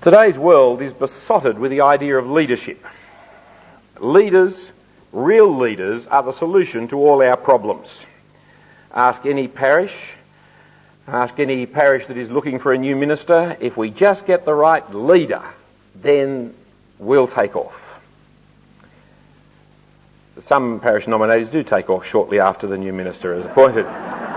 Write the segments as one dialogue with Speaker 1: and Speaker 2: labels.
Speaker 1: Today's world is besotted with the idea of leadership. Leaders, real leaders, are the solution to all our problems. Ask any parish that is looking for a new minister, if we just get the right leader, then we'll take off. Some parish nominations do take off shortly after the new minister is appointed.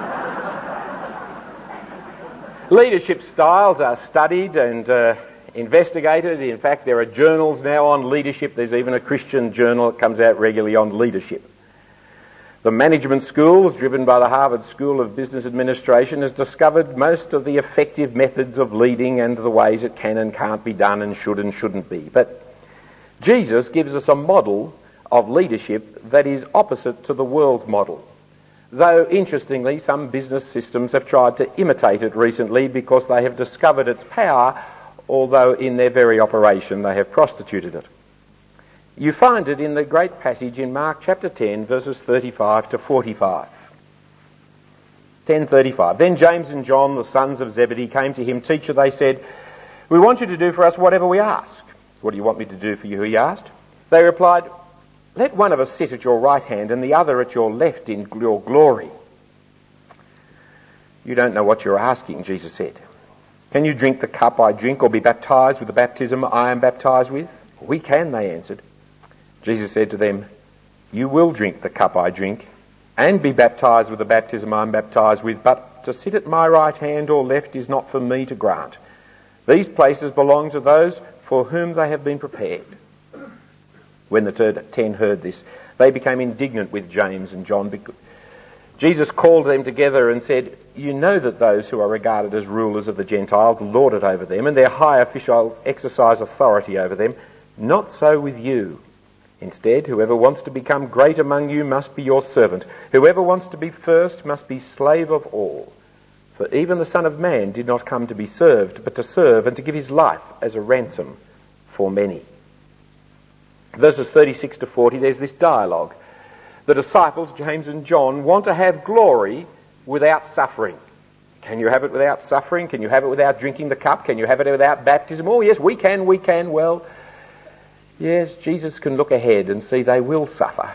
Speaker 1: Leadership styles are studied and investigated. In fact, there are journals now on leadership. There's even a Christian journal that comes out regularly on leadership. The management schools, driven by the Harvard School of Business Administration, has discovered most of the effective methods of leading and the ways it can and can't be done and should and shouldn't be. But Jesus gives us a model of leadership that is opposite to the world's model. Though, interestingly, some business systems have tried to imitate it recently because they have discovered its power, although in their very operation they have prostituted it. You find it in the great passage in Mark chapter 10, verses 35 to 45. 10:35. Then James and John, the sons of Zebedee, came to him. Teacher, they said, we want you to do for us whatever we ask. What do you want me to do for you, he asked. They replied, let one of us sit at your right hand and the other at your left in your glory. You don't know what you're asking, Jesus said. Can you drink the cup I drink or be baptized with the baptism I am baptized with? We can, they answered. Jesus said to them, you will drink the cup I drink and be baptized with the baptism I am baptized with, but to sit at my right hand or left is not for me to grant. These places belong to those for whom they have been prepared. When the 10 heard this, they became indignant with James and John. Jesus called them together and said, you know that those who are regarded as rulers of the Gentiles lord it over them, and their high officials exercise authority over them. Not so with you. Instead, whoever wants to become great among you must be your servant. Whoever wants to be first must be slave of all. For even the Son of Man did not come to be served, but to serve and to give his life as a ransom for many. Verses 36 to 40, there's this dialogue. The disciples, James and John, want to have glory without suffering. Can you have it without suffering? Can you have it without drinking the cup? Can you have it without baptism? Oh yes, we can. Well, yes, Jesus can look ahead and see they will suffer.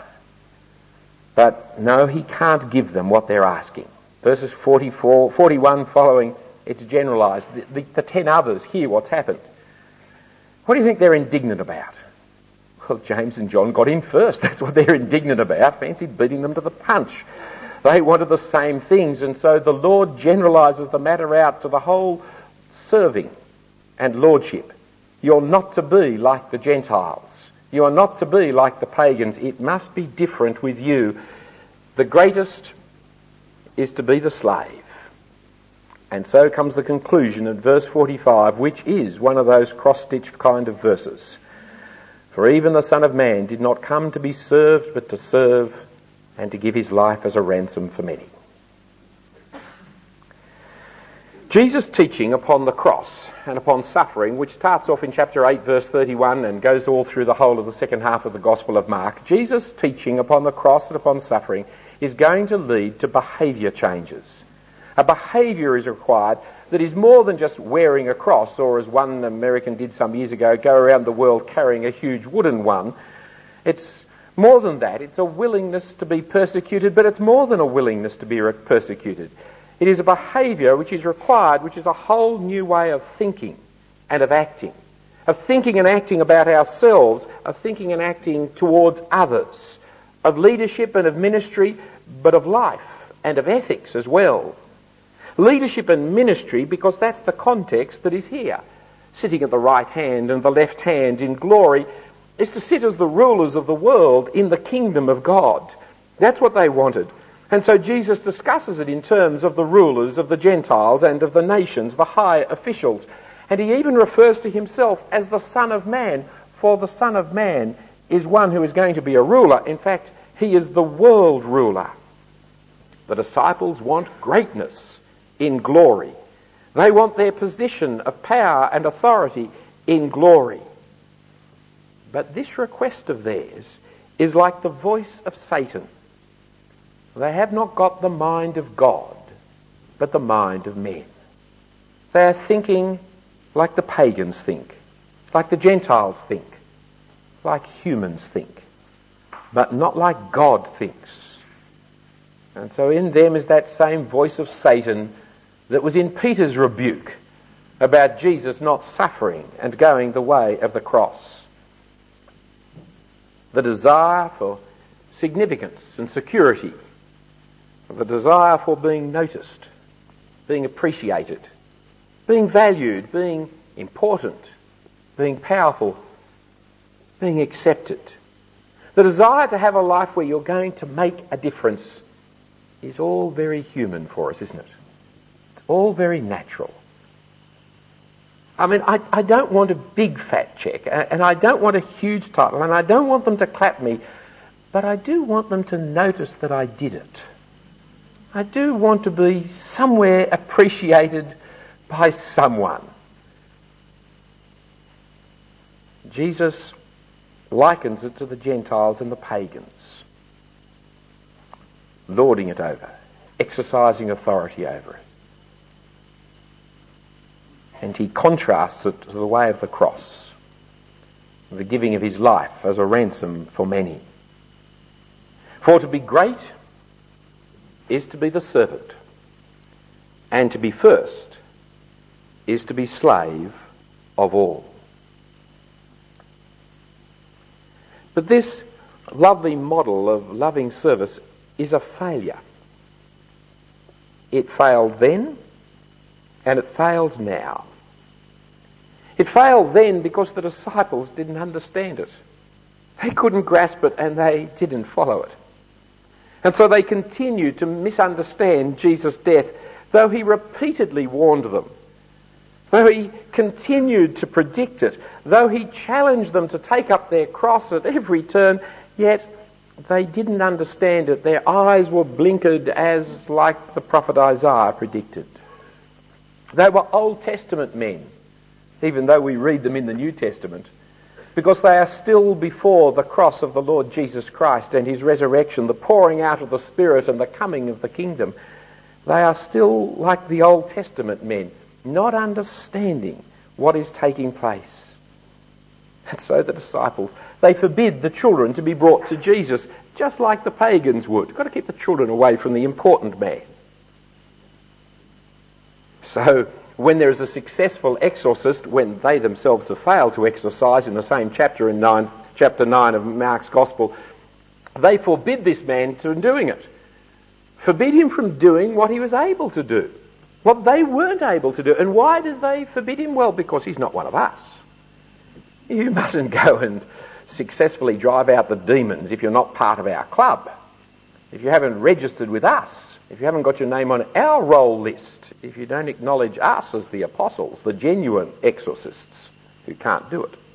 Speaker 1: But no, he can't give them what they're asking. Verses 41 following, it's generalised. The 10 others hear what's happened. What do you think they're indignant about? Well, James and John got in first. That's what they're indignant about. Fancied beating them to the punch. They wanted the same things, and so the Lord generalises the matter out to the whole serving and lordship. You're not to be like the Gentiles. You are not to be like the pagans. It must be different with you. The greatest is to be the slave. And so comes the conclusion in verse 45, which is one of those cross-stitched kind of verses. For even the Son of Man did not come to be served, but to serve and to give his life as a ransom for many. Jesus' teaching upon the cross and upon suffering, which starts off in chapter 8, verse 31 and goes all through the whole of the second half of the Gospel of Mark, Jesus' teaching upon the cross and upon suffering is going to lead to behaviour changes. A behaviour is required that is more than just wearing a cross, or as one American did some years ago, go around the world carrying a huge wooden one. It's more than that. It's a willingness to be persecuted, but it's more than a willingness to be persecuted. It is a behaviour which is required, which is a whole new way of thinking and of acting. Of thinking and acting about ourselves, of thinking and acting towards others, of leadership and of ministry, but of life and of ethics as well. Leadership and ministry, because that's the context that is here. Sitting at the right hand and the left hand in glory is to sit as the rulers of the world in the kingdom of God. That's what they wanted. And so Jesus discusses it in terms of the rulers of the Gentiles and of the nations, the high officials. And he even refers to himself as the Son of Man, for the Son of Man is one who is going to be a ruler. In fact, he is the world ruler. The disciples want greatness in glory. They want their position of power and authority in glory. But this request of theirs is like the voice of Satan. They have not got the mind of God, but the mind of men. They are thinking like the pagans think. like the Gentiles think, like humans think, but not like God thinks. And so in them is that same voice of Satan that was in Peter's rebuke about Jesus not suffering and going the way of the cross. The desire for significance and security, the desire for being noticed, being appreciated, being valued, being important, being powerful, being accepted. The desire to have a life where you're going to make a difference is all very human for us, isn't it? It's all very natural. I mean, I don't want a big fat check, and I don't want a huge title, and I don't want them to clap me, but I do want them to notice that I did it. I do want to be somewhere appreciated by someone. Jesus likens it to the Gentiles and the pagans, lording it over, exercising authority over it. And he contrasts it to the way of the cross, the giving of his life as a ransom for many. For to be great is to be the servant, and to be first is to be slave of all. But this lovely model of loving service is a failure. It failed then, and it fails now. It failed then because the disciples didn't understand it. They couldn't grasp it and they didn't follow it. And so they continued to misunderstand Jesus' death, though he repeatedly warned them, though he continued to predict it, though he challenged them to take up their cross at every turn, yet they didn't understand it. Their eyes were blinkered as like the prophet Isaiah predicted. They were Old Testament men, even though we read them in the New Testament, because they are still before the cross of the Lord Jesus Christ and his resurrection, the pouring out of the Spirit and the coming of the kingdom. They are still like the Old Testament men, not understanding what is taking place. And so the disciples, they forbid the children to be brought to Jesus, just like the pagans would. You've got to keep the children away from the important man. So when there is a successful exorcist, when they themselves have failed to exorcise in the same chapter chapter 9 of Mark's Gospel, they forbid this man from doing it. Forbid him from doing what he was able to do, what they weren't able to do. And why did they forbid him? Well, because he's not one of us. You mustn't go and successfully drive out the demons if you're not part of our club, if you haven't registered with us, if you haven't got your name on our roll list, if you don't acknowledge us as the apostles, the genuine exorcists who can't do it.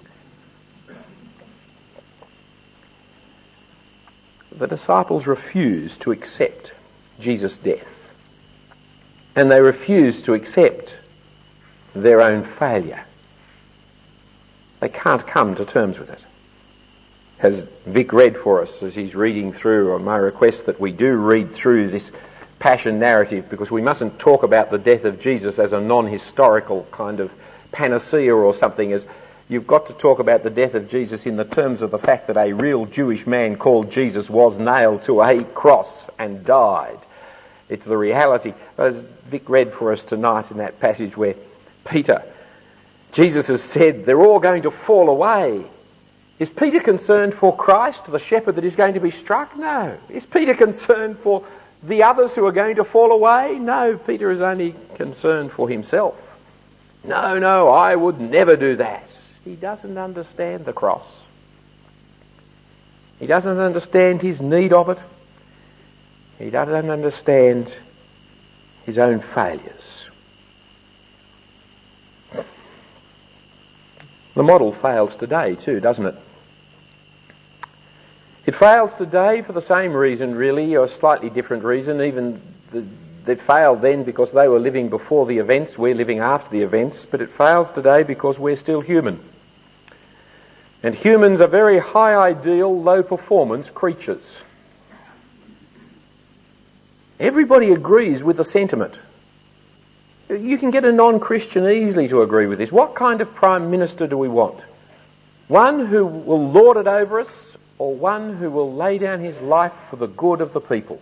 Speaker 1: The disciples refused to accept Jesus' death, and they refused to accept their own failure. They can't come to terms with it. As Vic read for us as he's reading through, on my request that we do read through this passion narrative, because we mustn't talk about the death of Jesus as a non-historical kind of panacea or something. As you've got to talk about the death of Jesus in the terms of the fact that a real Jewish man called Jesus was nailed to a cross and died. It's the reality. As Vic read for us tonight in that passage where Jesus has said they're all going to fall away. Is Peter concerned for Christ, the shepherd that is going to be struck? No. Is Peter concerned for the others who are going to fall away? No, Peter is only concerned for himself. No, I would never do that. He doesn't understand the cross. He doesn't understand his need of it. He doesn't understand his own failures. The model fails today too, doesn't it? It fails today for the same reason, really, or a slightly different reason. They failed then because they were living before the events, we're living after the events, but it fails today because we're still human. And humans are very high ideal, low performance creatures. Everybody agrees with the sentiment. You can get a non-Christian easily to agree with this. What kind of Prime Minister do we want? One who will lord it over us, or one who will lay down his life for the good of the people?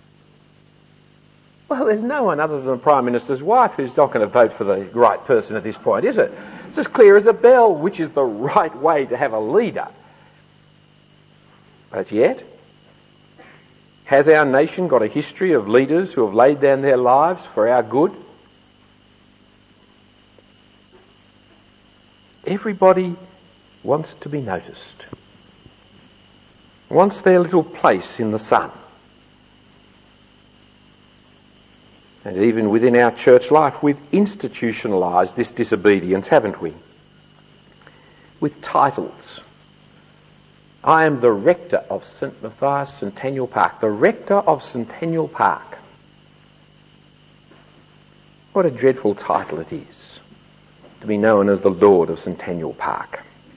Speaker 1: Well, there's no one other than the Prime Minister's wife who's not going to vote for the right person at this point, is it? It's as clear as a bell which is the right way to have a leader. But yet, has our nation got a history of leaders who have laid down their lives for our good? Everybody wants to be noticed, wants their little place in the sun. And even within our church life, we've institutionalised this disobedience, haven't we? With titles. I am the rector of St Matthias Centennial Park. The rector of Centennial Park. What a dreadful title it is, to be known as the Lord of Centennial Park.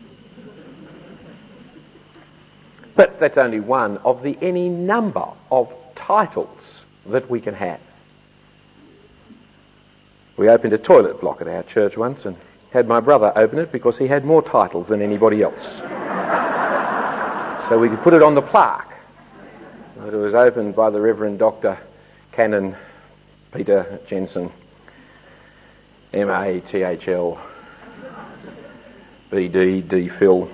Speaker 1: But that's only one of the any number of titles that we can have. We opened a toilet block at our church once and had my brother open it because he had more titles than anybody else. So we could put it on the plaque. It was opened by the Reverend Dr. Canon Peter Jensen, M.A.T.H.L. B.D. D. Phil,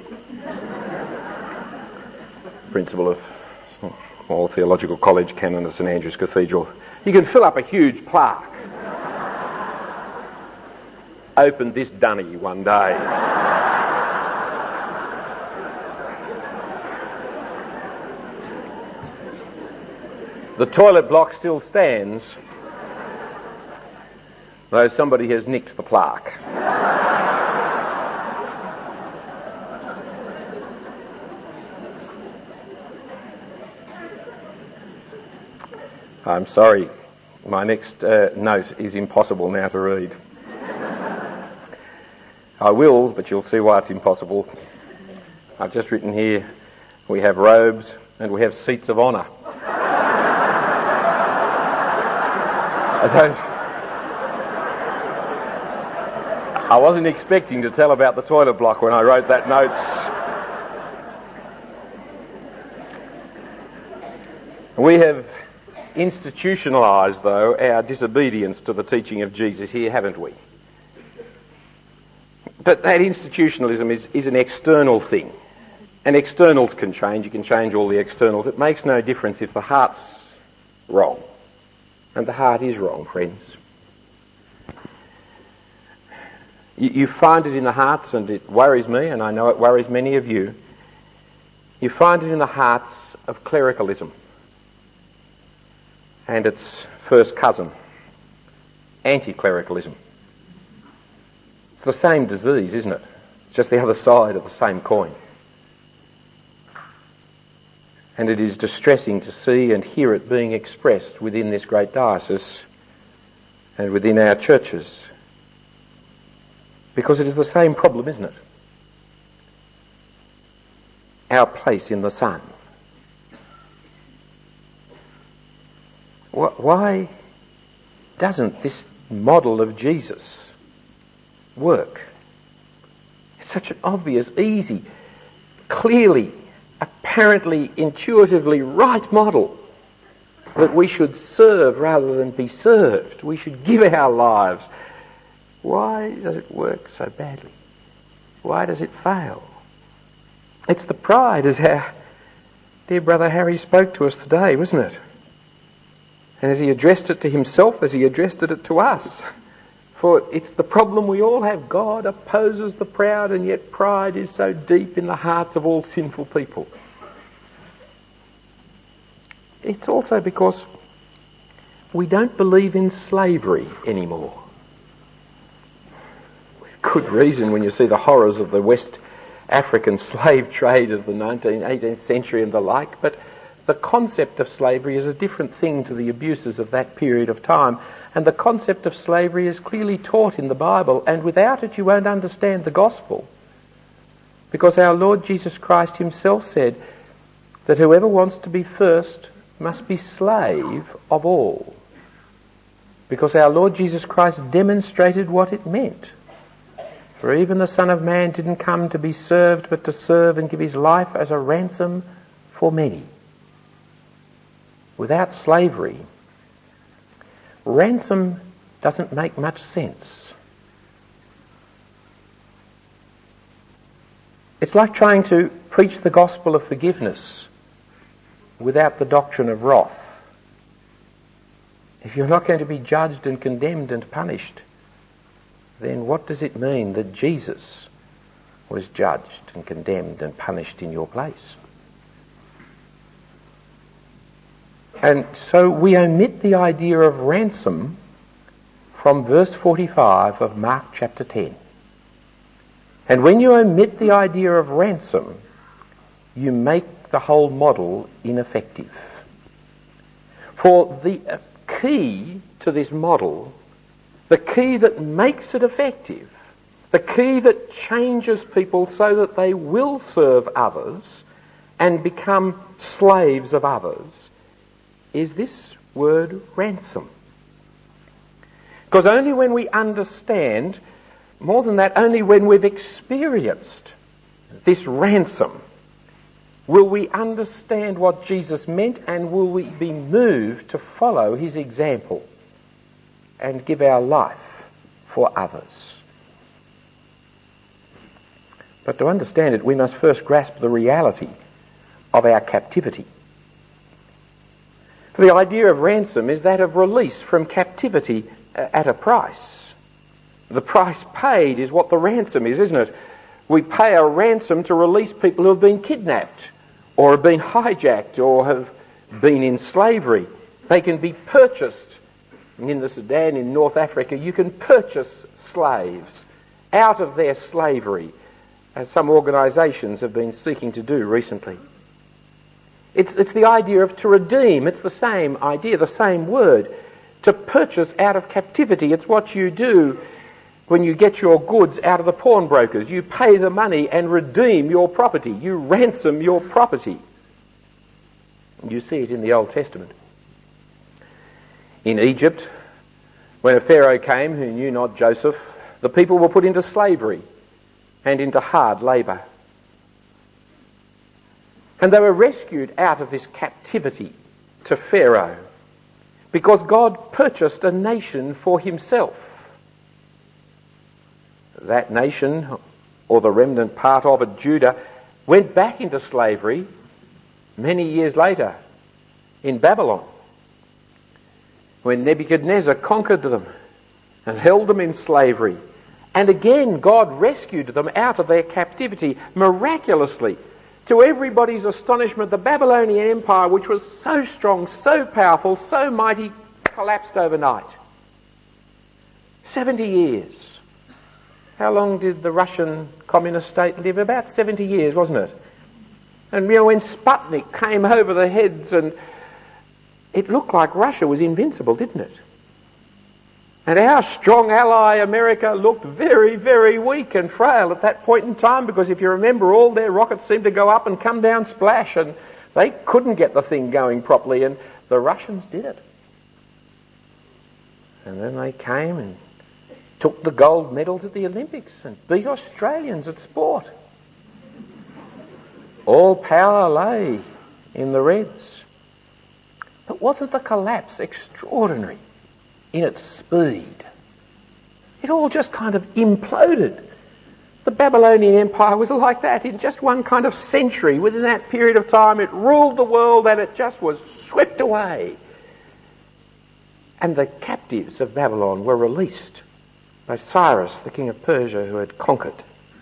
Speaker 1: Principal of Small Theological College, Canon of St Andrew's Cathedral. You can fill up a huge plaque. Opened this dunny one day. The toilet block still stands, though somebody has nicked the plaque. I'm sorry, my next note is impossible now to read. I will, but you'll see why it's impossible. I've just written here, we have robes and we have seats of honour. I wasn't expecting to tell about the toilet block when I wrote that note. We have institutionalised, though, our disobedience to the teaching of Jesus here, haven't we? But that institutionalism is an external thing. And externals can change. You can change all the externals. It makes no difference if the heart's wrong. And the heart is wrong, friends. You find it in the hearts, and it worries me, and I know it worries many of you. You find it in the hearts of clericalism and its first cousin, anti-clericalism. It's the same disease, isn't it? It's just the other side of the same coin. And it is distressing to see and hear it being expressed within this great diocese and within our churches. Because it is the same problem, isn't it? Our place in the sun. Why doesn't this model of Jesus work? It's such an obvious, easy, clearly, apparently, intuitively right model that we should serve rather than be served. We should give our lives. Why does it work so badly? Why does it fail? It's the pride, as our dear brother Harry spoke to us today, wasn't it? And as he addressed it to himself, as he addressed it to us. For it's the problem we all have. God opposes the proud, and yet pride is so deep in the hearts of all sinful people. It's also because we don't believe in slavery anymore. With good reason, when you see the horrors of the West African slave trade of the 18th century and the like, but the concept of slavery is a different thing to the abuses of that period of time. And the concept of slavery is clearly taught in the Bible, and without it you won't understand the gospel. Because our Lord Jesus Christ himself said that whoever wants to be first must be slave of all. because our Lord Jesus Christ demonstrated what it meant. For even the Son of Man didn't come to be served, but to serve and give his life as a ransom for many. Without slavery, ransom doesn't make much sense. It's like trying to preach the gospel of forgiveness without the doctrine of wrath. If you're not going to be judged and condemned and punished, then what does it mean that Jesus was judged and condemned and punished in your place? And so we omit the idea of ransom from verse 45 of Mark chapter 10. And when you omit the idea of ransom, you make the whole model ineffective. For the key to this model, the key that makes it effective, the key that changes people so that they will serve others and become slaves of others, is this word ransom. Because only when we understand, more than that, only when we've experienced this ransom, will we understand what Jesus meant, and will we be moved to follow his example and give our life for others. But to understand it, we must first grasp the reality of our captivity. For the idea of ransom is that of release from captivity at a price. The price paid is what the ransom is, isn't it? We pay a ransom to release people who have been kidnapped or have been hijacked or have been in slavery. They can be purchased. In the Sudan, in North Africa, you can purchase slaves out of their slavery, as some organisations have been seeking to do recently. It's the idea of to redeem. It's the same idea, the same word. To purchase out of captivity. It's what you do when you get your goods out of the pawnbrokers. You pay the money and redeem your property. You ransom your property. You see it in the Old Testament. In Egypt, when a Pharaoh came who knew not Joseph, the people were put into slavery and into hard labour. And they were rescued out of this captivity to Pharaoh because God purchased a nation for himself. That nation, or the remnant part of it, Judah, went back into slavery many years later in Babylon, when Nebuchadnezzar conquered them and held them in slavery. And again, God rescued them out of their captivity miraculously. To everybody's astonishment, the Babylonian Empire, which was so strong, so powerful, so mighty, collapsed overnight. 70 years. How long did the Russian communist state live? About 70 years, wasn't it? And when Sputnik came over the heads, and it looked like Russia was invincible, didn't it? And our strong ally America looked very, very weak and frail at that point in time, because if you remember, all their rockets seemed to go up and come down splash, and they couldn't get the thing going properly, and the Russians did it. And then they came and took the gold medals at the Olympics and beat Australians at sport. All power lay in the Reds. But wasn't the collapse extraordinary in its speed? It all just kind of imploded. The Babylonian Empire was like that. In just one kind of century, within that period of time, it ruled the world and it just was swept away. And the captives of Babylon were released by Cyrus, the king of Persia, who had conquered.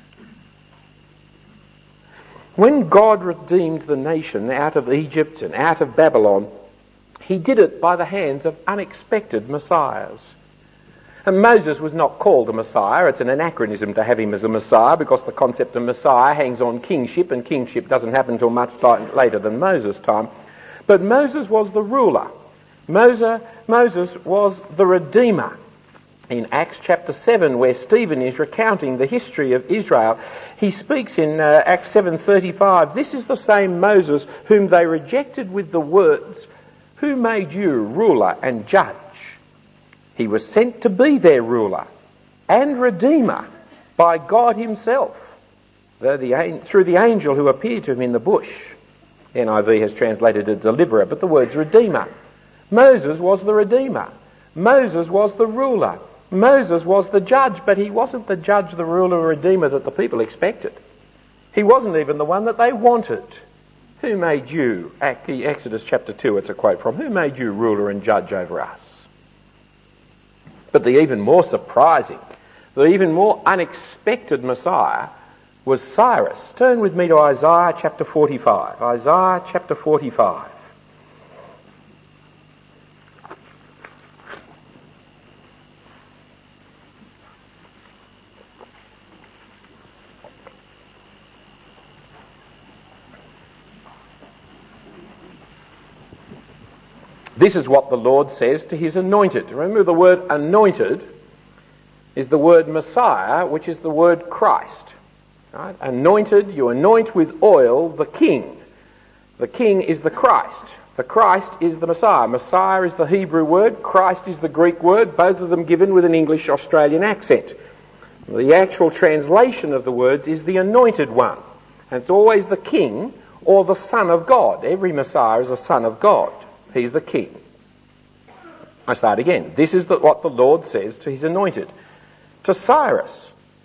Speaker 1: When God redeemed the nation out of Egypt and out of Babylon, he did it by the hands of unexpected messiahs. And Moses was not called a messiah. It's an anachronism to have him as a messiah, because the concept of messiah hangs on kingship, and kingship doesn't happen until much later than Moses' time. But Moses was the ruler. Moses was the redeemer. In Acts chapter 7, where Stephen is recounting the history of Israel, he speaks in Acts 7:35, "This is the same Moses whom they rejected with the words, 'Who made you ruler and judge?' He was sent to be their ruler and redeemer by God himself, through the angel who appeared to him in the bush. NIV has translated a deliverer, but the word's redeemer. Moses was the redeemer. Moses was the ruler. Moses was the judge, but he wasn't the judge, the ruler, redeemer that the people expected. He wasn't even the one that they wanted. Who made you, Exodus chapter 2, it's a quote from, who made you ruler and judge over us? But the even more surprising, the even more unexpected Messiah was Cyrus. Turn with me to Isaiah chapter 45. Isaiah chapter 45. This is what the Lord says to his anointed. Remember, the word anointed is the word Messiah, which is the word Christ. Right? Anointed, you anoint with oil the king. The king is the Christ. The Christ is the Messiah. Messiah is the Hebrew word. Christ is the Greek word, both of them given with an English Australian accent. The actual translation of the words is the anointed one. And it's always the king or the Son of God. Every Messiah is a Son of God. He's the king. I start again. This is what the Lord says to his anointed. To Cyrus.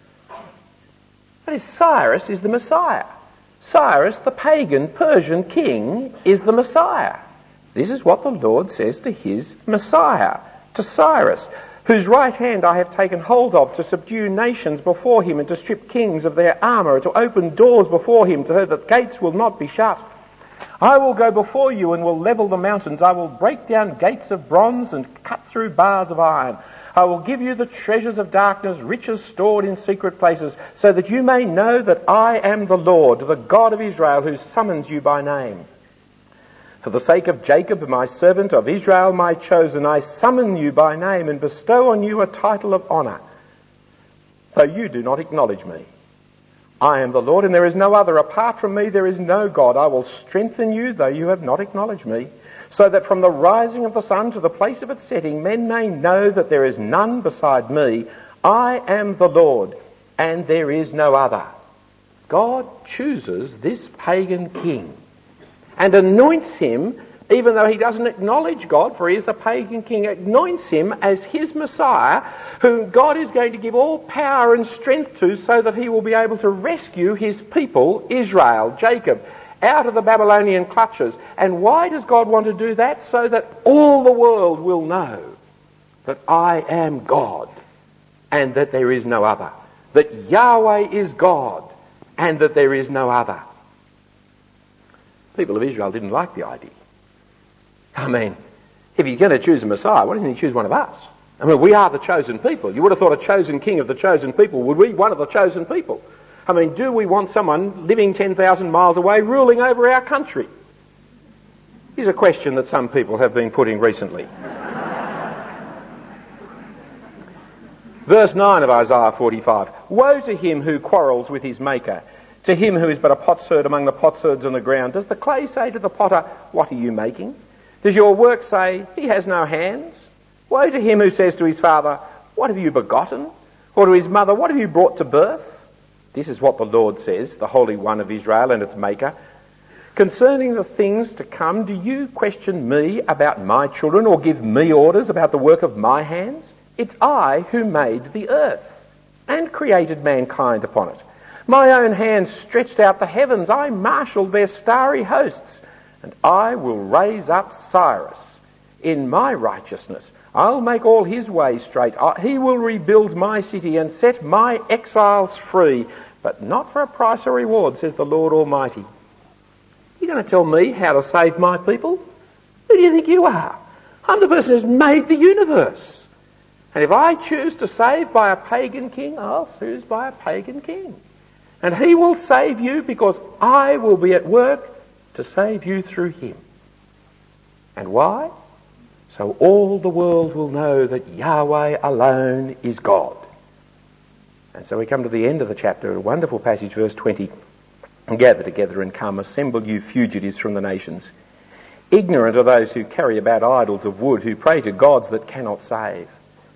Speaker 1: That is, Cyrus is the Messiah. Cyrus, the pagan Persian king, is the Messiah. This is what the Lord says to his Messiah. To Cyrus, whose right hand I have taken hold of to subdue nations before him and to strip kings of their armour and to open doors before him so that gates will not be shut. I will go before you and will level the mountains. I will break down gates of bronze and cut through bars of iron. I will give you the treasures of darkness, riches stored in secret places, so that you may know that I am the Lord, the God of Israel, who summons you by name. For the sake of Jacob, my servant, of Israel, my chosen, I summon you by name and bestow on you a title of honour, though you do not acknowledge me. I am the Lord, and there is no other. Apart from me, there is no God. I will strengthen you, though you have not acknowledged me, so that from the rising of the sun to the place of its setting, men may know that there is none beside me. I am the Lord, and there is no other. God chooses this pagan king and anoints him, even though he doesn't acknowledge God, for he is a pagan king, anoints him as his Messiah, whom God is going to give all power and strength to so that he will be able to rescue his people, Israel, Jacob, out of the Babylonian clutches. And why does God want to do that? So that all the world will know that I am God and that there is no other. That Yahweh is God and that there is no other. People of Israel didn't like the idea. I mean, if you're going to choose a Messiah, why doesn't he choose one of us? I mean, we are the chosen people. You would have thought a chosen king of the chosen people would be one of the chosen people. I mean, do we want someone living 10,000 miles away ruling over our country? Here's a question that some people have been putting recently. Verse 9 of Isaiah 45. Woe to him who quarrels with his maker, to him who is but a potsherd among the potsherds on the ground. Does the clay say to the potter, what are you making? Does your work say, he has no hands? Woe to him who says to his father, what have you begotten? Or to his mother, what have you brought to birth? This is what the Lord says, the Holy One of Israel and its Maker. Concerning the things to come, do you question me about my children or give me orders about the work of my hands? It's I who made the earth and created mankind upon it. My own hands stretched out the heavens. I marshalled their starry hosts. And I will raise up Cyrus in my righteousness. I'll make all his ways straight. He will rebuild my city and set my exiles free, but not for a price or reward, says the Lord Almighty. You're going to tell me how to save my people? Who do you think you are? I'm the person who's made the universe. And if I choose to save by a pagan king, I'll choose by a pagan king. And he will save you because I will be at work to save you through him. And why? So all the world will know that Yahweh alone is God. And so we come to the end of the chapter, a wonderful passage, verse 20. And gather together and come, assemble you fugitives from the nations. Ignorant are those who carry about idols of wood, who pray to gods that cannot save.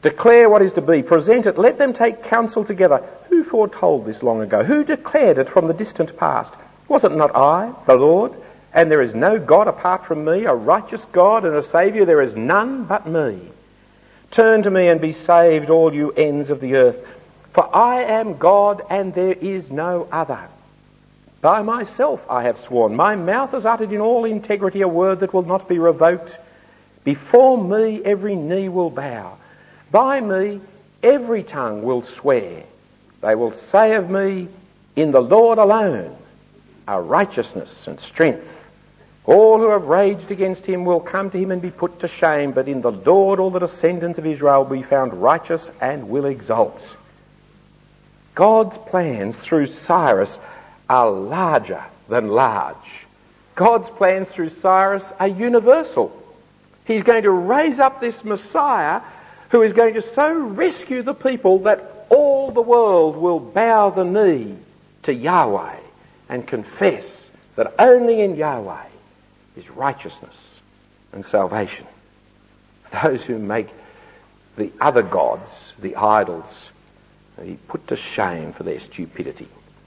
Speaker 1: Declare what is to be. Present it. Let them take counsel together. Who foretold this long ago? Who declared it from the distant past? Was it not I, the Lord? And there is no God apart from me, a righteous God and a Saviour. There is none but me. Turn to me and be saved, all you ends of the earth. For I am God and there is no other. By myself I have sworn. My mouth has uttered in all integrity a word that will not be revoked. Before me every knee will bow. By me every tongue will swear. They will say of me, in the Lord alone are righteousness and strength. All who have raged against him will come to him and be put to shame, but in the Lord all the descendants of Israel will be found righteous and will exult. God's plans through Cyrus are larger than large. God's plans through Cyrus are universal. He's going to raise up this Messiah who is going to so rescue the people that all the world will bow the knee to Yahweh and confess that only in Yahweh is righteousness and salvation. Those who make the other gods, the idols, be put to shame for their stupidity.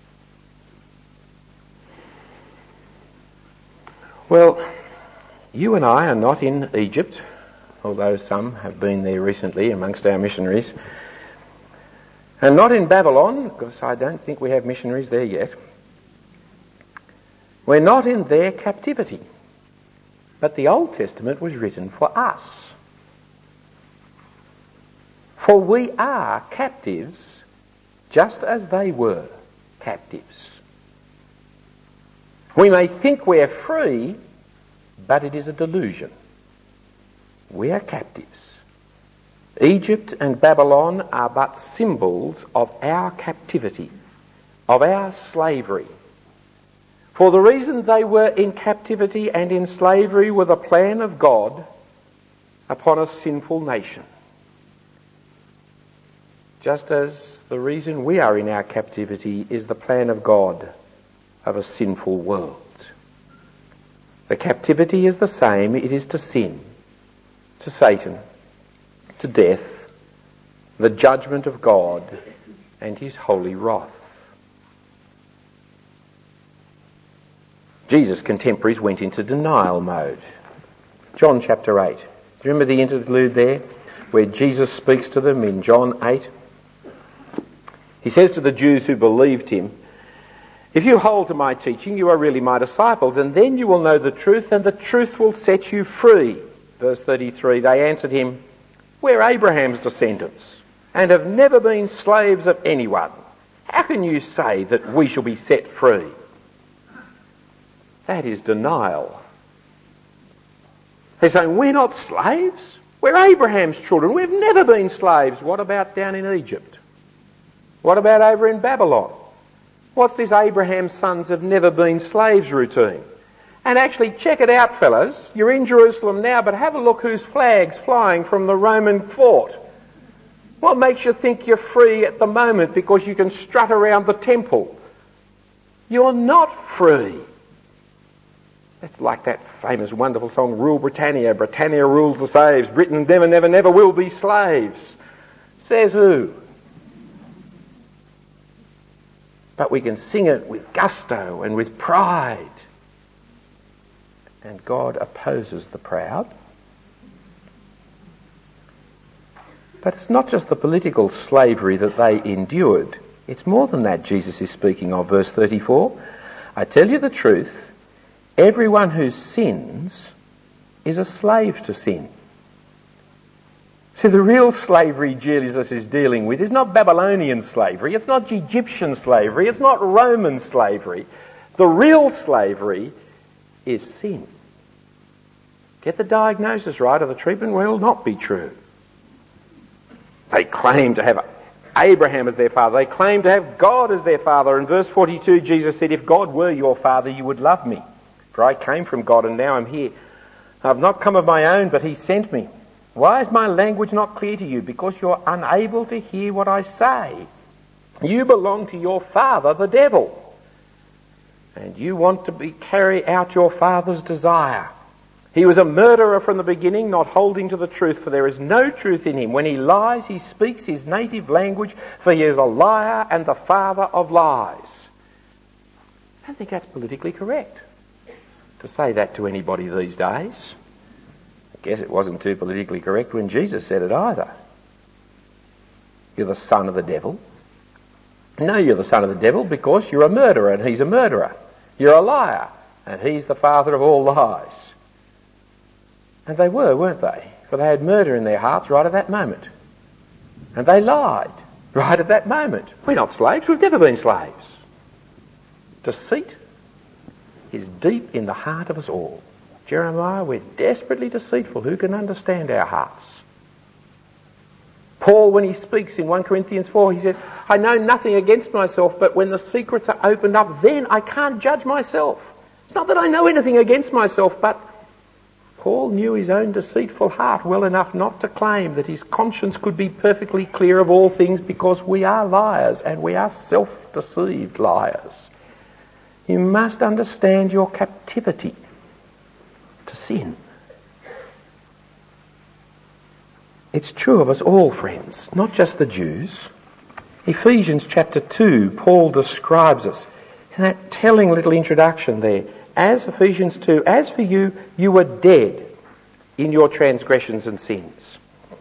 Speaker 1: Well, you and I are not in Egypt, although some have been there recently amongst our missionaries, and not in Babylon, because I don't think we have missionaries there yet. We're not in their captivity. But the Old Testament was written for us. For we are captives just as they were captives. We may think we're free, but it is a delusion. We are captives. Egypt and Babylon are but symbols of our captivity, of our slavery. For the reason they were in captivity and in slavery were the plan of God upon a sinful nation. Just as the reason we are in our captivity is the plan of God of a sinful world. The captivity is the same. It is to sin, to Satan, to death, the judgment of God and his holy wrath. Jesus' contemporaries went into denial mode. John chapter 8. Do you remember the interlude there where Jesus speaks to them in John 8? He says to the Jews who believed him, "If you hold to my teaching, you are really my disciples, and then you will know the truth, and the truth will set you free." Verse 33, they answered him, "We're Abraham's descendants, and have never been slaves of anyone. How can you say that we shall be set free?" That is denial. They're saying, we're not slaves. We're Abraham's children. We've never been slaves. What about down in Egypt? What about over in Babylon? What's this Abraham's sons have never been slaves routine? And actually, check it out, fellas. You're in Jerusalem now, but have a look whose flag's flying from the Roman fort. What makes you think you're free at the moment because you can strut around the temple? You're not free. It's like that famous, wonderful song, "Rule Britannia, Britannia rules the slaves, Britain never, never, never will be slaves." Says who? But we can sing it with gusto and with pride. And God opposes the proud. But it's not just the political slavery that they endured. It's more than that Jesus is speaking of. Verse 34, "I tell you the truth, everyone who sins is a slave to sin." See, the real slavery Jesus is dealing with is not Babylonian slavery, it's not Egyptian slavery, it's not Roman slavery. The real slavery is sin. Get the diagnosis right or the treatment will not be true. They claim to have Abraham as their father. They claim to have God as their father. In verse 42, Jesus said, "If God were your father, you would love me. For I came from God and now I'm here. I've not come of my own, but he sent me. Why is my language not clear to you? Because you're unable to hear what I say. You belong to your father, the devil. And you want to carry out your father's desire. He was a murderer from the beginning, not holding to the truth, for there is no truth in him. When he lies, he speaks his native language, for he is a liar and the father of lies. I don't think that's politically correct to say that to anybody these days. I guess it wasn't too politically correct when Jesus said it either. You're the son of the devil. No, you're the son of the devil because you're a murderer and he's a murderer. You're a liar and he's the father of all lies. And they were, weren't they? For they had murder in their hearts right at that moment. And they lied right at that moment. We're not slaves, we've never been slaves. Deceit is deep in the heart of us all. Jeremiah, we're desperately deceitful. Who can understand our hearts? Paul, when he speaks in 1 Corinthians 4, he says, I know nothing against myself, but when the secrets are opened up, then I can't judge myself. It's not that I know anything against myself, but Paul knew his own deceitful heart well enough not to claim that his conscience could be perfectly clear of all things, because we are liars and we are self-deceived liars. You must understand your captivity to sin. It's true of us all, friends, not just the Jews. Ephesians chapter 2, Paul describes us in that telling little introduction there. As Ephesians 2, as for you, you were dead in your transgressions and sins,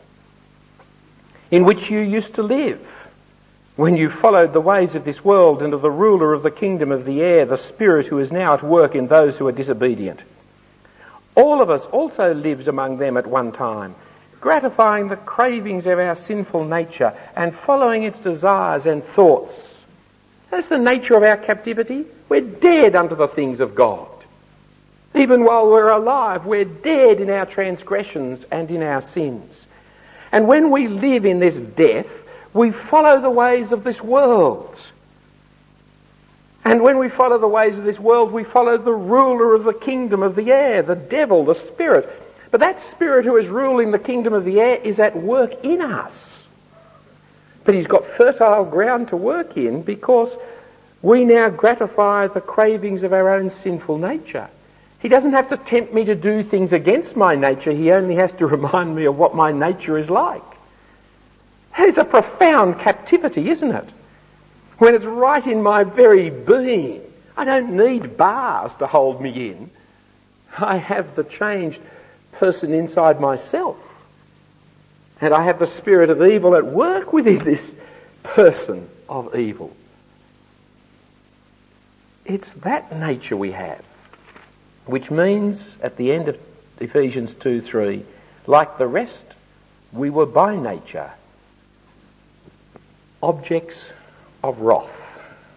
Speaker 1: in which you used to live, when you followed the ways of this world and of the ruler of the kingdom of the air, the Spirit who is now at work in those who are disobedient. All of us also lived among them at one time, gratifying the cravings of our sinful nature and following its desires and thoughts. That's the nature of our captivity. We're dead unto the things of God. Even while we're alive, we're dead in our transgressions and in our sins. And when we live in this death, we follow the ways of this world. And when we follow the ways of this world, we follow the ruler of the kingdom of the air, the devil, the spirit. But that spirit who is ruling the kingdom of the air is at work in us. But he's got fertile ground to work in, because we now gratify the cravings of our own sinful nature. He doesn't have to tempt me to do things against my nature. He only has to remind me of what my nature is like. That is a profound captivity, isn't it? When it's right in my very being. I don't need bars to hold me in. I have the changed person inside myself. And I have the spirit of evil at work within this person of evil. It's that nature we have, which means at the end of Ephesians 2:3, like the rest, we were by nature objects of wrath.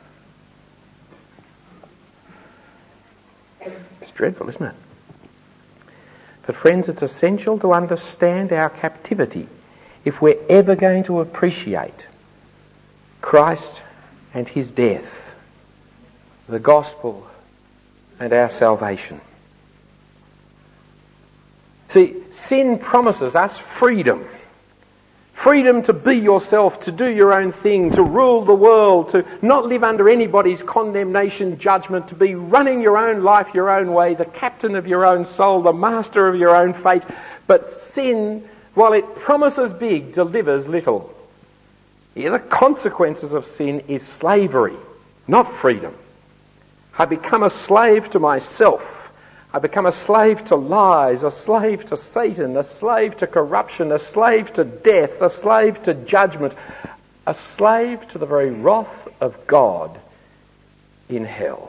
Speaker 1: It's dreadful, isn't it? But friends, it's essential to understand our captivity if we're ever going to appreciate Christ and his death, the gospel and our salvation. See, sin promises us freedom. Freedom to be yourself, to do your own thing, to rule the world, to not live under anybody's condemnation, judgment, to be running your own life your own way, the captain of your own soul, the master of your own fate. But sin, while it promises big, delivers little. Here, the consequences of sin is slavery, not freedom. I become a slave to myself. I become a slave to lies, a slave to Satan, a slave to corruption, a slave to death, a slave to judgment, a slave to the very wrath of God in hell.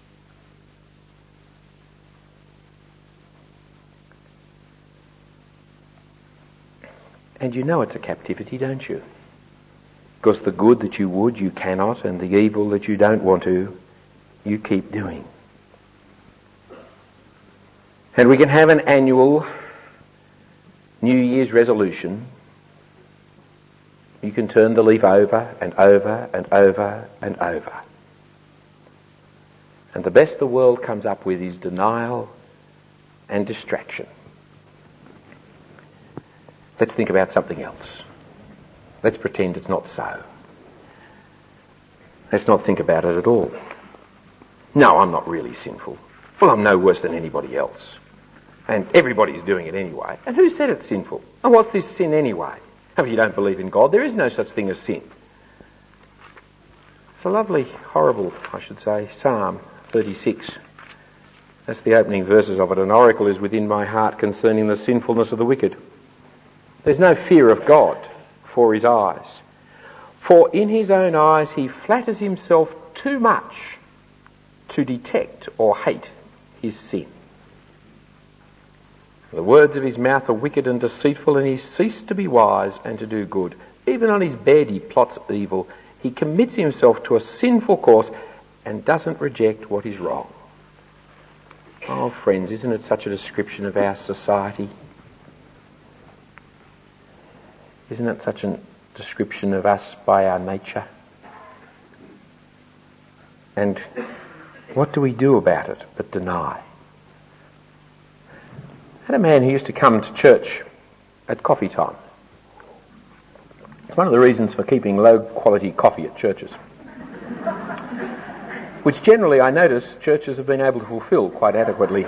Speaker 1: And you know it's a captivity, don't you? Because the good that you would, you cannot, and the evil that you don't want to, you keep doing. And we can have an annual New Year's resolution. You can turn the leaf over and over and over and over. And the best the world comes up with is denial and distraction. Let's think about something else. Let's pretend it's not so. Let's not think about it at all. No, I'm not really sinful. Well, I'm no worse than anybody else. And everybody's doing it anyway. And who said it's sinful? And what's this sin anyway? If you don't believe in God, there is no such thing as sin. It's a lovely, horrible, I should say, Psalm 36. That's the opening verses of it. An oracle is within my heart concerning the sinfulness of the wicked. There's no fear of God for his eyes. For in his own eyes he flatters himself too much to detect or hate his sin. The words of his mouth are wicked and deceitful, and he ceased to be wise and to do good. Even on his bed he plots evil. He commits himself to a sinful course and doesn't reject what is wrong. Oh, friends, isn't it such a description of our society? Isn't it such a description of us by our nature? And what do we do about it but deny? I had a man who used to come to church at coffee time. It's one of the reasons for keeping low quality coffee at churches, which generally I notice churches have been able to fulfil quite adequately.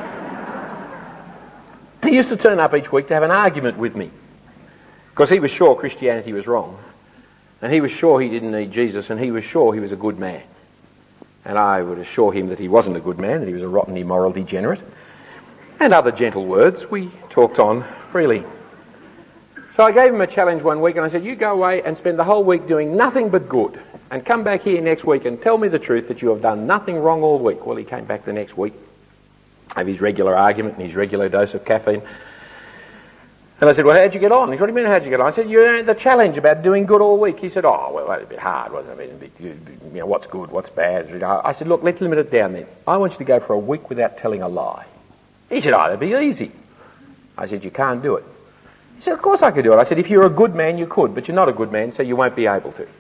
Speaker 1: He used to turn up each week to have an argument with me, because he was sure Christianity was wrong, and he was sure he didn't need Jesus, and he was sure he was a good man. And I would assure him that he wasn't a good man, that he was a rotten, immoral degenerate. And other gentle words. We talked on freely. So I gave him a challenge one week and I said, you go away and spend the whole week doing nothing but good, and come back here next week and tell me the truth that you have done nothing wrong all week. Well, he came back the next week, have his regular argument and his regular dose of caffeine. And I said, well, how'd you get on? He said, what do you mean, how'd you get on? I said, you know, the challenge about doing good all week. He said, oh, well, that was a bit hard, wasn't it? You know, what's good, what's bad? I said, look, let's limit it down then. I want you to go for a week without telling a lie. He said, oh, that'd be easy. I said, you can't do it. He said, of course I could do it. I said, if you're a good man, you could, but you're not a good man, so you won't be able to.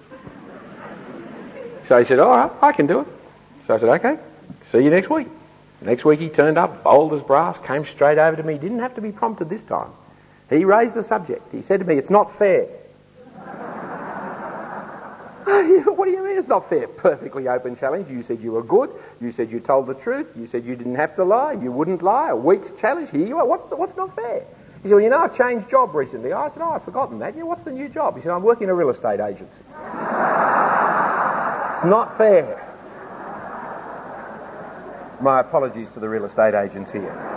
Speaker 1: So he said, all right, I can do it. So I said, okay, see you next week. Next week he turned up, bold as brass, came straight over to me. Didn't have to be prompted this time. He raised the subject. He said to me, it's not fair. What do you mean it's not fair? Perfectly open challenge. You said you were good. You said you told the truth. You said you didn't have to lie. You wouldn't lie. A week's challenge. Here you are. What's not fair? He said, well, you know, I've changed job recently. I said, oh, I've forgotten that. Yeah, what's the new job? He said, I'm working in a real estate agency. It's not fair. My apologies to the real estate agents here.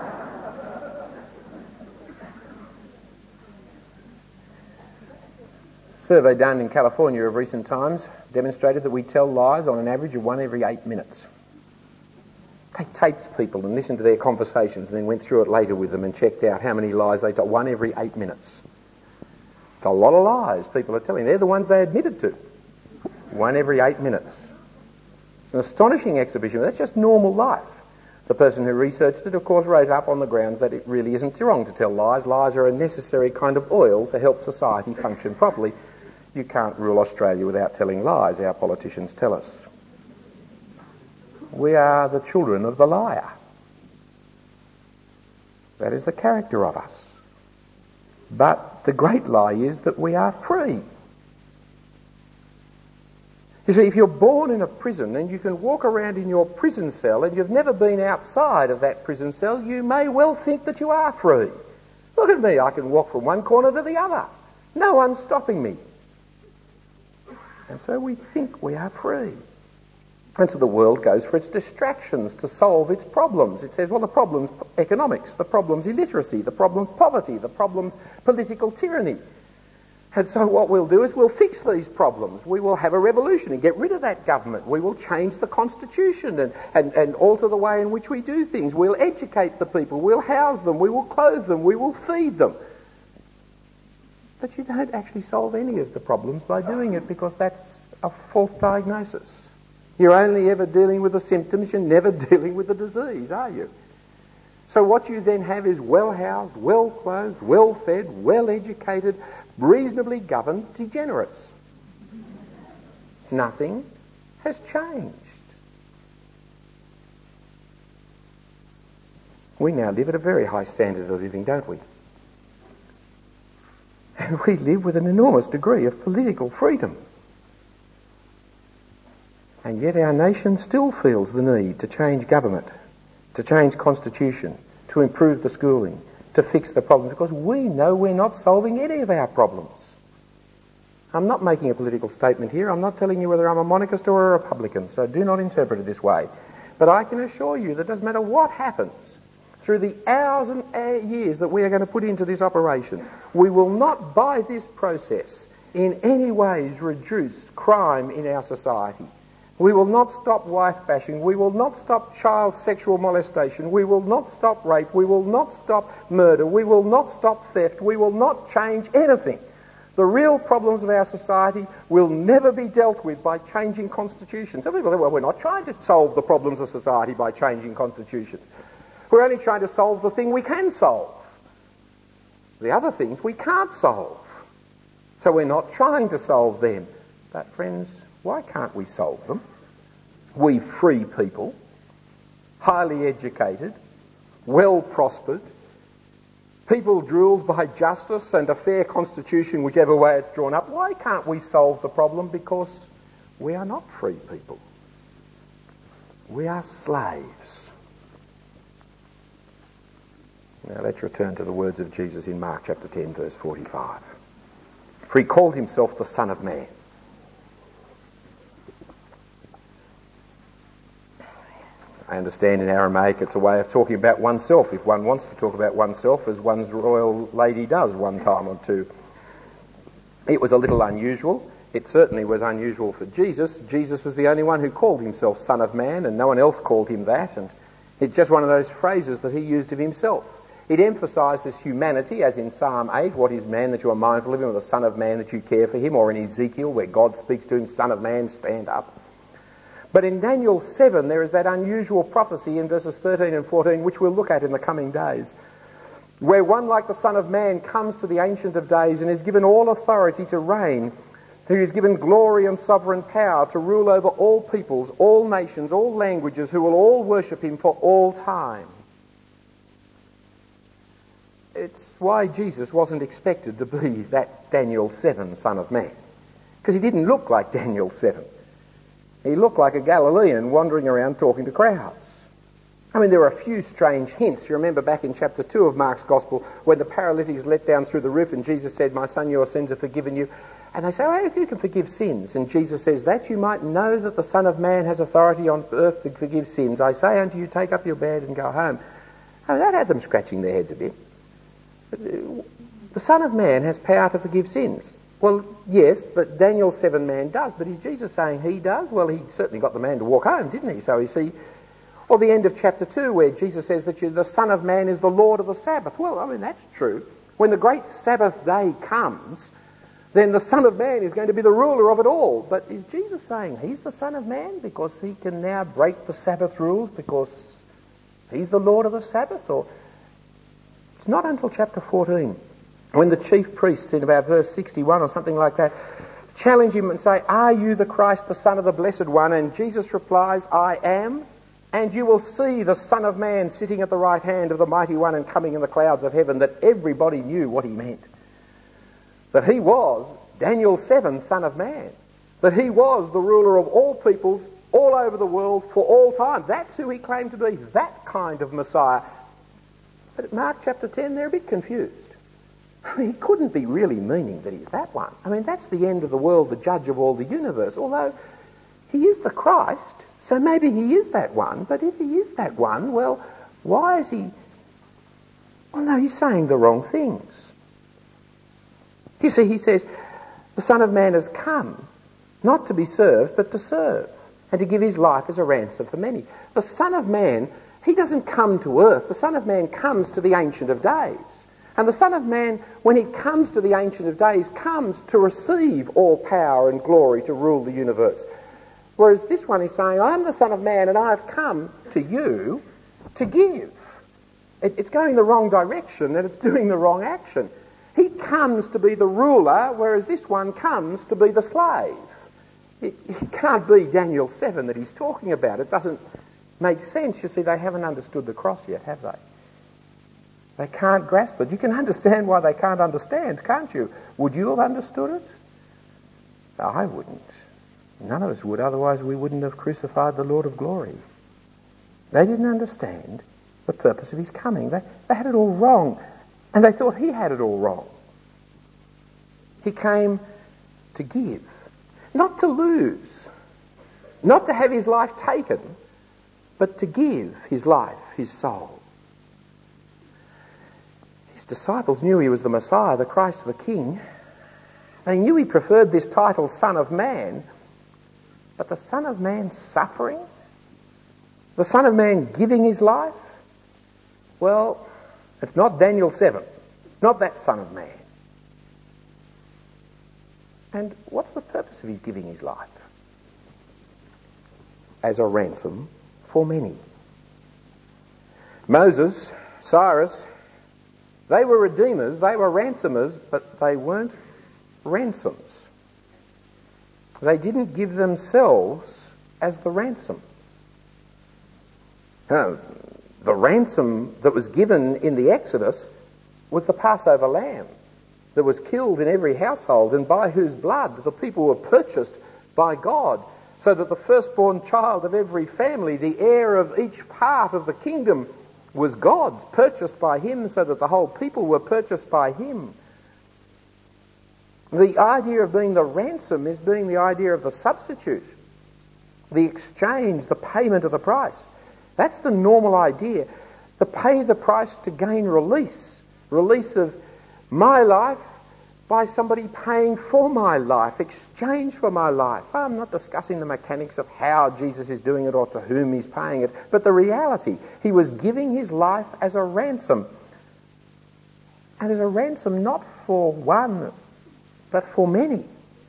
Speaker 1: Survey done in California of recent times demonstrated that we tell lies on an average of 1 every 8 minutes. They taped people and listened to their conversations and then went through it later with them and checked out how many lies they told. 1 every 8 minutes. It's a lot of lies people are telling. They're the ones they admitted to. 1 every 8 minutes. It's an astonishing exhibition. That's just normal life. The person who researched it, of course, wrote up on the grounds that it really isn't wrong to tell lies. Lies are a necessary kind of oil to help society function properly. You can't rule Australia without telling lies, our politicians tell us. We are the children of the liar. That is the character of us. But the great lie is that we are free. You see, if you're born in a prison and you can walk around in your prison cell and you've never been outside of that prison cell, you may well think that you are free. Look at me, I can walk from one corner to the other. No one's stopping me. And so we think we are free. And so the world goes for its distractions to solve its problems. It says, well, the problem's economics, the problem's illiteracy, the problem's poverty, the problem's political tyranny. And so what we'll do is we'll fix these problems. We will have a revolution and get rid of that government. We will change the constitution and alter the way in which we do things. We'll educate the people. We'll house them. We will clothe them. We will feed them. But you don't actually solve any of the problems by doing it, because that's a false diagnosis. You're only ever dealing with the symptoms. You're never dealing with the disease, are you? So what you then have is well-housed, well-clothed, well-fed, well-educated, reasonably governed degenerates. Nothing has changed. We now live at a very high standard of living, don't we? And we live with an enormous degree of political freedom. And yet our nation still feels the need to change government, to change constitution, to improve the schooling, to fix the problems, because we know we're not solving any of our problems. I'm not making a political statement here. I'm not telling you whether I'm a monarchist or a Republican, so do not interpret it this way. But I can assure you that it doesn't matter what happens through the hours and years that we are going to put into this operation, we will not by this process in any ways reduce crime in our society. We will not stop wife bashing. We will not stop child sexual molestation. We will not stop rape. We will not stop murder. We will not stop theft. We will not change anything. The real problems of our society will never be dealt with by changing constitutions. Some people say, well, we're not trying to solve the problems of society by changing constitutions. We're only trying to solve the thing we can solve. The other things we can't solve. So we're not trying to solve them. But friends, why can't we solve them? We free people, highly educated, well prospered, people ruled by justice and a fair constitution, whichever way it's drawn up, why can't we solve the problem? Because we are not free people. We are slaves. Now let's return to the words of Jesus in Mark chapter 10 verse 45. For he called himself the Son of Man. I understand in Aramaic it's a way of talking about oneself, if one wants to talk about oneself as one's royal lady does one time or two. It was a little unusual. It certainly was unusual for Jesus. Jesus was the only one who called himself Son of Man, and no one else called him that, and it's just one of those phrases that he used of himself. It emphasised his humanity, as in Psalm 8, what is man that you are mindful of him, or the Son of Man that you care for him, or in Ezekiel where God speaks to him, Son of Man, stand up. But in Daniel 7 there is that unusual prophecy in verses 13 and 14 which we'll look at in the coming days, where one like the Son of Man comes to the Ancient of Days and is given all authority to reign, who is given glory and sovereign power to rule over all peoples, all nations, all languages, who will all worship him for all time. It's why Jesus wasn't expected to be that Daniel 7 Son of Man, because he didn't look like Daniel 7. He looked like a Galilean wandering around talking to crowds. I mean, there are a few strange hints. You remember back in chapter 2 of Mark's Gospel when the paralytic is let down through the roof and Jesus said, "My son, your sins are forgiven you." And they say, "Oh, if you can forgive sins." And Jesus says, "That you might know that the Son of Man has authority on earth to forgive sins. I say unto you, take up your bed and go home." Oh, that had them scratching their heads a bit. The Son of Man has power to forgive sins. Well, yes, but Daniel 7 man does. But is Jesus saying he does? Well, he certainly got the man to walk home, didn't he? So is he... Or the end of chapter 2 where Jesus says that the Son of Man is the Lord of the Sabbath. Well, I mean, that's true. When the great Sabbath day comes, then the Son of Man is going to be the ruler of it all. But is Jesus saying he's the Son of Man because he can now break the Sabbath rules because he's the Lord of the Sabbath? Or it's not until chapter 14 when the chief priests in about verse 61 or something like that challenge him and say, "Are you the Christ, the Son of the Blessed One?" And Jesus replies, "I am. And you will see the Son of Man sitting at the right hand of the Mighty One and coming in the clouds of heaven." That everybody knew what he meant. That he was Daniel 7, Son of Man. That he was the ruler of all peoples all over the world for all time. That's who he claimed to be, that kind of Messiah. But at Mark chapter 10, they're a bit confused. He couldn't be really meaning that he's that one. I mean, that's the end of the world, the judge of all the universe. Although he is the Christ, so maybe he is that one. But if he is that one, well, why is he... Well, no, he's saying the wrong things. You see, he says, the Son of Man has come, not to be served, but to serve, and to give his life as a ransom for many. The Son of Man, he doesn't come to earth. The Son of Man comes to the Ancient of Days. And the Son of Man, when he comes to the Ancient of Days, comes to receive all power and glory to rule the universe. Whereas this one is saying, "I'm the Son of Man and I have come to you to give." It's going the wrong direction and it's doing the wrong action. He comes to be the ruler, whereas this one comes to be the slave. It can't be Daniel 7 that he's talking about. It doesn't make sense. You see, they haven't understood the cross yet, have they? They can't grasp it. You can understand why they can't understand, can't you? Would you have understood it? I wouldn't. None of us would, otherwise we wouldn't have crucified the Lord of glory. They didn't understand. the purpose of his coming. They had it all wrong, and they thought he had it all wrong. He came to give, not to lose, not to have his life taken, but to give his life, his soul. His disciples knew he was the Messiah, the Christ, the King. They knew he preferred this title, Son of Man, but the Son of Man suffering? The Son of Man giving his life? Well, it's not Daniel 7. It's not that Son of Man. And what's the purpose of his giving his life? As a ransom for many. Moses, Cyrus, they were redeemers, they were ransomers, but they weren't ransoms. They didn't give themselves as the ransom. No, the ransom that was given in the Exodus was the Passover lamb that was killed in every household and by whose blood the people were purchased by God, so that the firstborn child of every family, the heir of each part of the kingdom, was God's, purchased by him, so that the whole people were purchased by him. The idea of being the ransom is being the idea of the substitute, the exchange, the payment of the price. That's the normal idea. To pay the price to gain release of my life by somebody paying for my life, exchange for my life. I'm not discussing the mechanics of how Jesus is doing it or to whom he's paying it, but the reality. He was giving his life as a ransom. And as a ransom not for one, but for many.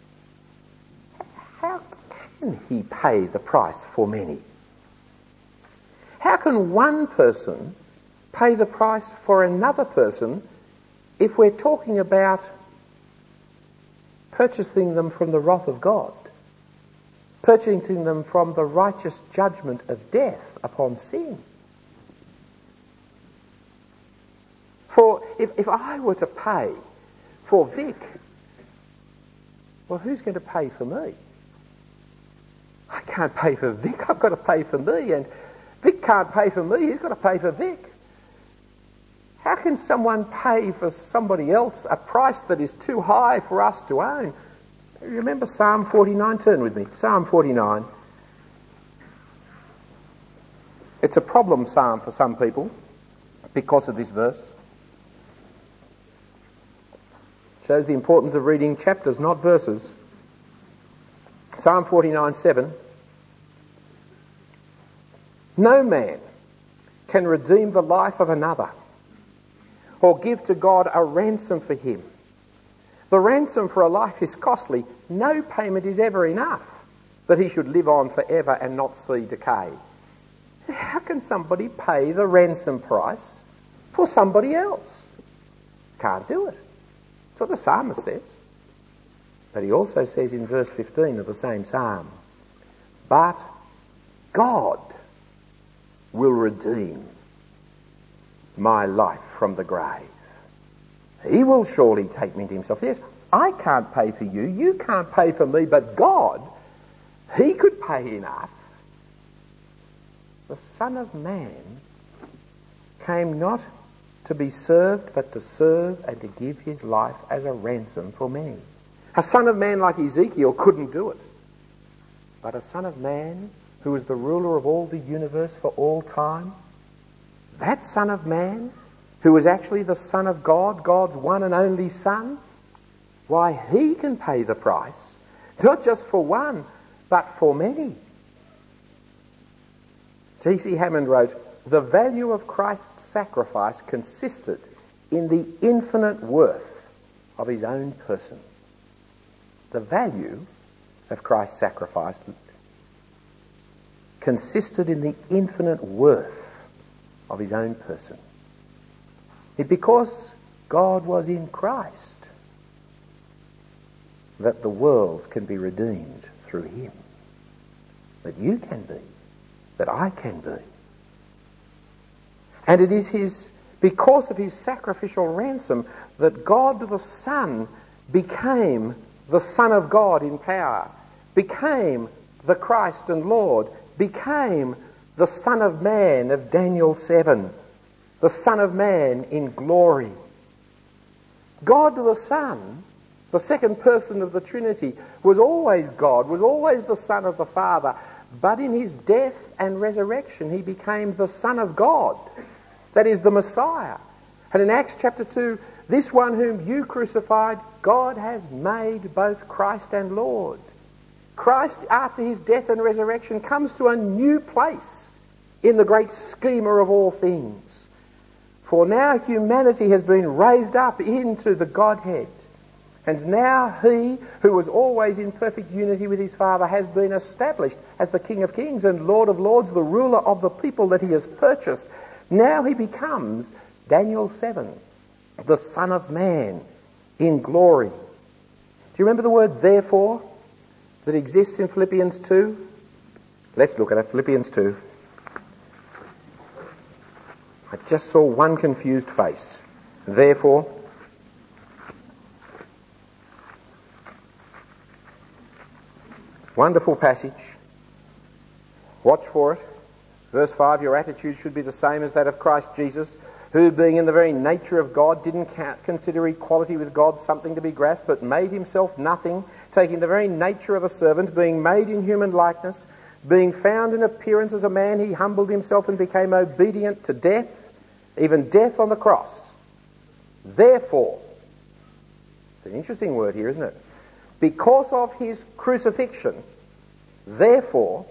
Speaker 1: How can he pay the price for many? How can one person pay the price for another person if we're talking about purchasing them from the wrath of God, purchasing them from the righteous judgment of death upon sin? For if I were to pay for Vic, well, who's going to pay for me? I can't pay for Vic, I've got to pay for me, and Vic can't pay for me, he's got to pay for Vic. How can someone pay for somebody else a price that is too high for us to own? Remember Psalm 49? Turn with me. Psalm 49. It's a problem psalm for some people because of this verse. Shows the importance of reading chapters, not verses. Psalm 49:7. No man can redeem the life of another or give to God a ransom for him. The ransom for a life is costly. No payment is ever enough that he should live on forever and not see decay. How can somebody pay the ransom price for somebody else? Can't do it. That's what the psalmist says. But he also says in verse 15 of the same psalm, but God will redeem my life from the grave. He will surely take me to himself. Yes, I can't pay for you, you can't pay for me, but God, he could pay enough. The Son of Man came not to be served, but to serve and to give his life as a ransom for many. A Son of Man like Ezekiel couldn't do it. But a Son of Man who is the ruler of all the universe for all time, that Son of Man, who is actually the Son of God, God's one and only Son, why, he can pay the price, not just for one, but for many. T.C. Hammond wrote, the value of Christ's sacrifice consisted in the infinite worth of his own person. The value of Christ's sacrifice consisted in the infinite worth of his own person. Because God was in Christ, that the worlds can be redeemed through him. That you can be, that I can be. And it is because of his sacrificial ransom that God the Son became the Son of God in power, became the Christ and Lord, became the Son of Man of Daniel 7, the Son of Man in glory. God the Son, the second person of the Trinity, was always God, was always the Son of the Father, but in his death and resurrection he became the Son of God, that is the Messiah. And in Acts chapter 2, this one whom you crucified, God has made both Christ and Lord. Christ, after his death and resurrection, comes to a new place in the great schemer of all things. For now humanity has been raised up into the Godhead. And now he, who was always in perfect unity with his Father, has been established as the King of Kings and Lord of Lords, the ruler of the people that he has purchased. Now he becomes, Daniel 7, the Son of Man in glory. Do you remember the word therefore that exists in Philippians 2? Let's look at it, Philippians 2. I just saw one confused face. Therefore, wonderful passage. Watch for it. Verse 5, your attitude should be the same as that of Christ Jesus, who, being in the very nature of God, didn't consider equality with God something to be grasped, but made himself nothing, taking the very nature of a servant, being made in human likeness, being found in appearance as a man, he humbled himself and became obedient to death, even death on the cross. Therefore, it's an interesting word here, isn't it? Because of his crucifixion, therefore,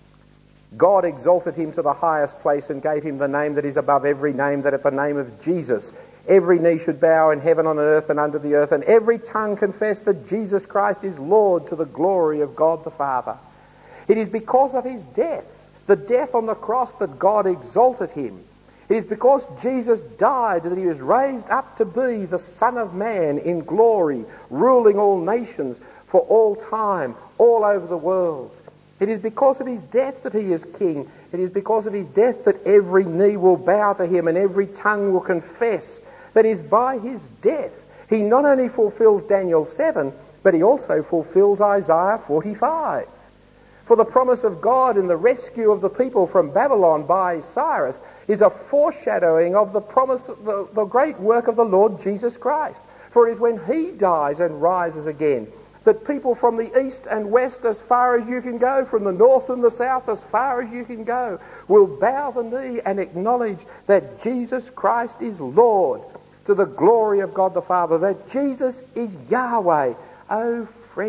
Speaker 1: God exalted him to the highest place and gave him the name that is above every name, that at the name of Jesus every knee should bow in heaven, on earth and under the earth, and every tongue confess that Jesus Christ is Lord, to the glory of God the Father. It is because of his death, the death on the cross, that God exalted him. It is because Jesus died that he was raised up to be the Son of Man in glory, ruling all nations for all time, all over the world. It is because of his death that he is king. It is because of his death that every knee will bow to him and every tongue will confess that is by his death he not only fulfills Daniel 7, but he also fulfills Isaiah 45. For the promise of God in the rescue of the people from Babylon by Cyrus is a foreshadowing of the promise, the great work of the Lord Jesus Christ. For it is when he dies and rises again that people from the east and west, as far as you can go, from the north and the south, as far as you can go, will bow the knee and acknowledge that Jesus Christ is Lord, to the glory of God the Father, that Jesus is Yahweh. Oh,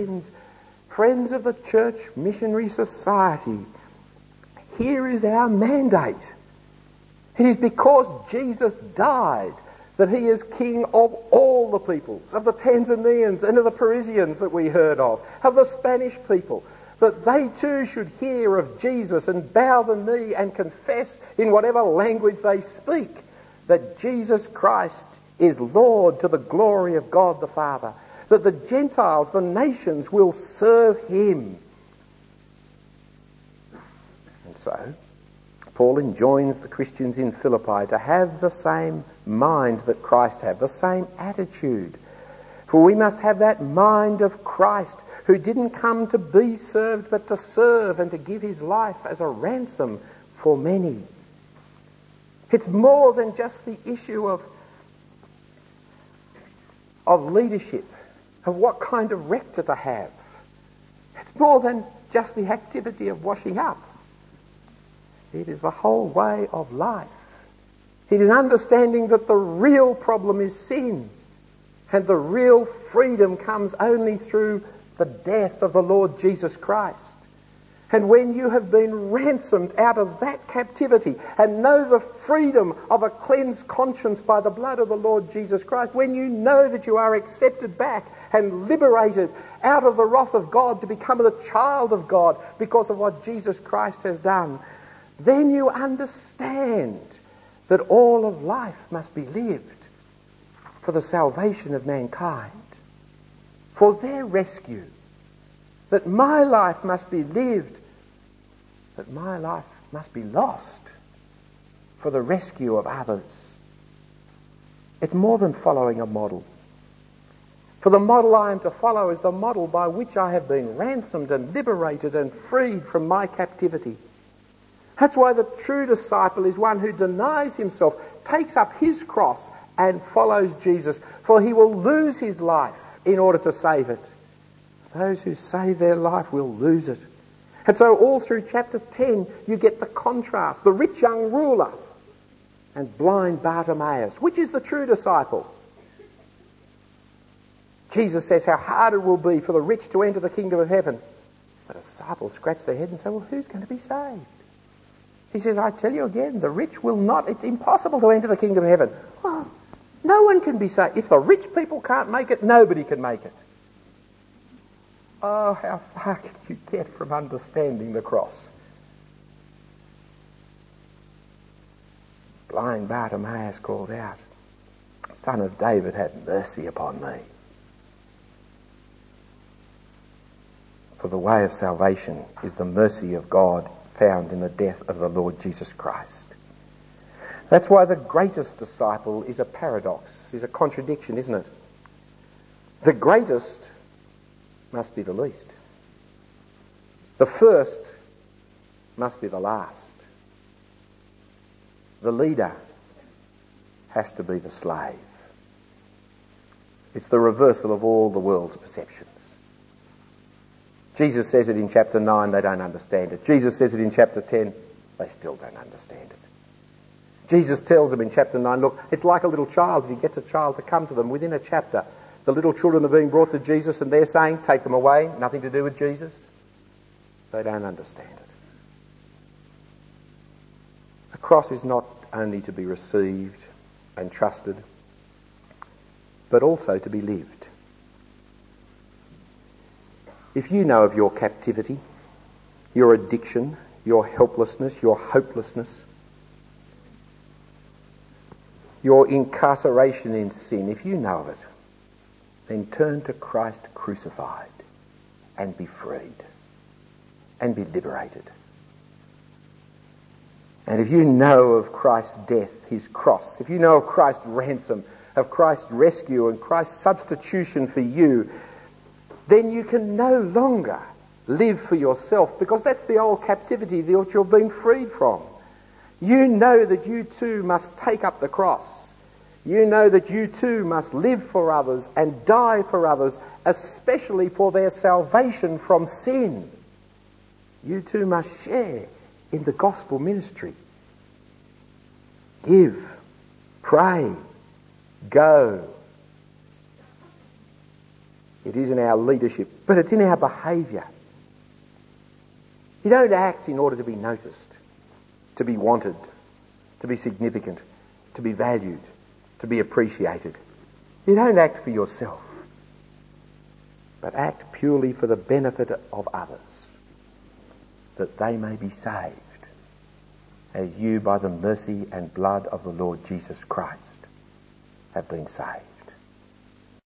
Speaker 1: friends of the Church Missionary Society, here is our mandate. It is because Jesus died that he is king of all the peoples, of the Tanzanians and of the Parisians that we heard of the Spanish people, that they too should hear of Jesus and bow the knee and confess in whatever language they speak that Jesus Christ is Lord, to the glory of God the Father, that the Gentiles, the nations, will serve him. And so Paul enjoins the Christians in Philippi to have the same mind that Christ had, the same attitude. For we must have that mind of Christ, who didn't come to be served but to serve and to give his life as a ransom for many. It's more than just the issue of leadership, of what kind of rector to have. It's more than just the activity of washing up. It is the whole way of life. It is understanding that the real problem is sin, and the real freedom comes only through the death of the Lord Jesus Christ. And when you have been ransomed out of that captivity and know the freedom of a cleansed conscience by the blood of the Lord Jesus Christ, when you know that you are accepted back and liberated out of the wrath of God to become the child of God because of what Jesus Christ has done, then you understand that all of life must be lived for the salvation of mankind, for their rescue. That my life must be lived, that my life must be lost for the rescue of others. It's more than following a model. For the model I am to follow is the model by which I have been ransomed and liberated and freed from my captivity. That's why the true disciple is one who denies himself, takes up his cross and follows Jesus, for he will lose his life in order to save it. Those who save their life will lose it. And so all through chapter 10 you get the contrast, the rich young ruler and blind Bartimaeus. Which is the true disciple? Jesus says how hard it will be for the rich to enter the kingdom of heaven. The disciples scratch their head and say, well, who's going to be saved? He says, I tell you again, the rich will not. It's impossible to enter the kingdom of heaven. Well, no one can be saved. If the rich people can't make it, nobody can make it. Oh, how far can you get from understanding the cross? Blind Bartimaeus called out, Son of David, have mercy upon me. For the way of salvation is the mercy of God found in the death of the Lord Jesus Christ. That's why the greatest disciple is a paradox, is a contradiction, isn't it? The greatest must be the least. The first must be the last. The leader has to be the slave. It's the reversal of all the world's perceptions. Jesus says it in chapter 9, they don't understand it. Jesus says it in chapter 10, they still don't understand it. Jesus tells them in chapter 9, look, it's like a little child. If he gets a child to come to them within a chapter, the little children are being brought to Jesus and they're saying, take them away, nothing to do with Jesus. They don't understand it. The cross is not only to be received and trusted, but also to be lived. If you know of your captivity, your addiction, your helplessness, your hopelessness, your incarceration in sin, if you know of it, then turn to Christ crucified and be freed and be liberated. And if you know of Christ's death, his cross, if you know of Christ's ransom, of Christ's rescue and Christ's substitution for you, then you can no longer live for yourself, because that's the old captivity that you're being freed from. You know that you too must take up the cross. You know that you too must live for others and die for others, especially for their salvation from sin. You too must share in the gospel ministry. Give, pray, go. It is in our leadership, but it's in our behaviour. You don't act in order to be noticed, to be wanted, to be significant, to be valued, to be appreciated. You don't act for yourself, but act purely for the benefit of others, that they may be saved, as you, by the mercy and blood of the Lord Jesus Christ, have been saved.